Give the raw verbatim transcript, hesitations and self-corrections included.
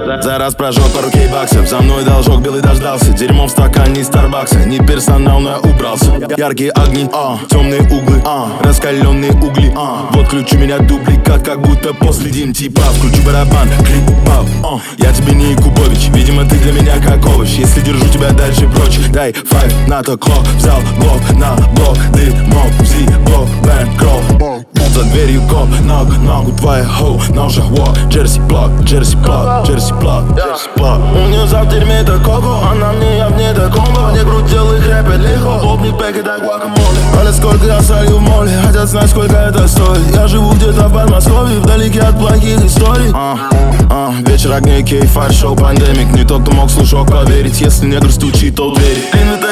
За раз прожег пару кей-баксов, за мной должок белый дождался. Дерьмо в стакане Старбакса, не персонал, но я убрался. Яркие огни, а, темные углы, а, раскаленные угли, а. Вот ключ у меня дубликат, как будто после Дим типа. Включу барабан, клик, пап, а. Я тебе не Якубович, видимо ты для меня как овощ. Если держу тебя дальше прочь, дай файв на то клок. Взял блок на блок, дымок, зибок, бэм, кров. За дверью коп, ног, ногу твоя хоу. Ножа, вот, джерси блок, джерси блок, джерси блок, джерси блок. У нее за в дерьме это коко, а на мне я вне до комбо. Не крутил их рэпет легко, лобни пэк и так гуакамоле. Але сколько я солью в моле, хотят знать сколько это стоит. Я живу где-то в Подмосковье, вдалеке от плохих историй. а, а, Вечер огней, кей, фаер, шоу, пандемик. Не тот, кто мог слушок поверить. Если негр стучит, то двери.